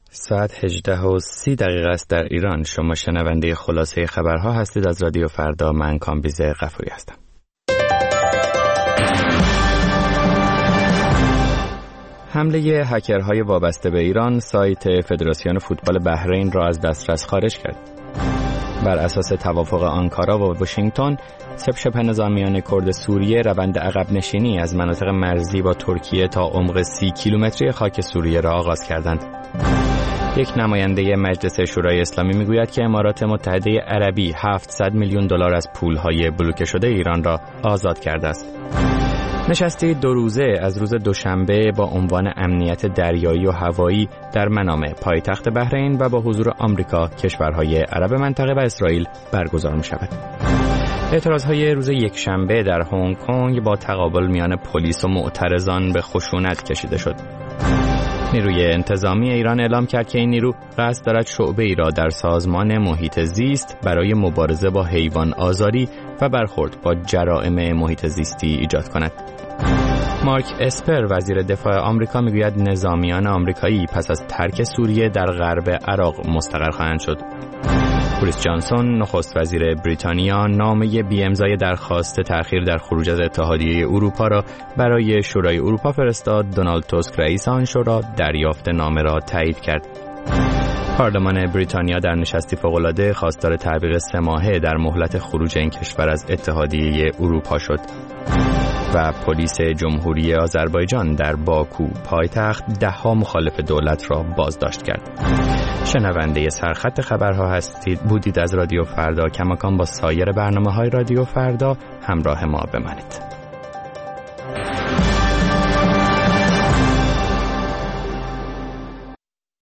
ساعت 18:30 است در ایران. شما شنونده خلاصه خبرها هستید از رادیو فردا. من کامبیز غفوری هستم. حمله هکرهای وابسته به ایران سایت فدراسیون فوتبال بحرین را از دسترس خارج کرد. بر اساس توافق آنکارا و واشنگتن، شبه نظامیان کرد سوریه روند عقب نشینی از مناطق مرزی با ترکیه تا عمق 30 کیلومتری خاک سوریه را آغاز کردند. یک نماینده مجلس شورای اسلامی میگوید که امارات متحده عربی 700 میلیون دلار از پولهای بلوکه شده ایران را آزاد کرده است. نشستی 2 روزه از روز دوشنبه با عنوان امنیت دریایی و هوایی در منامه پایتخت بحرین و با حضور آمریکا، کشورهای عرب منطقه و اسرائیل برگزار می شود. اعتراضهای روز یکشنبه در هنگ کنگ با تقابل میان پلیس و معترضان به خشونت کشیده شد. نیروی انتظامی ایران اعلام کرد که این نیرو قصد دارد شعبه‌ای را در سازمان محیط زیست برای مبارزه با حیوان آزاری و برخورد با جرائم محیط زیستی ایجاد کند. مارک اسپر وزیر دفاع آمریکا میگوید نظامیان آمریکایی پس از ترک سوریه در غرب عراق مستقر خواهند شد. بوریس جانسون نخست وزیر بریتانیا نامه بی امضای درخواست تأخیر در خروج از اتحادیه اروپا را برای شورای اروپا فرستاد. دونالد توسک رئیس آن شورا دریافت نامه را تایید کرد. پارلمان بریتانیا در نشستی فوق‌العاده خواستار تعویق 3 ماهه در مهلت خروج این کشور از اتحادیه اروپا شد. و پلیس جمهوری آذربایجان در باکو پایتخت 10 مخالف دولت را بازداشت کرد. شنونده سرخط خبرها بودید از رادیو فردا. کماکان با سایر برنامه‌های رادیو فردا همراه ما بمانید.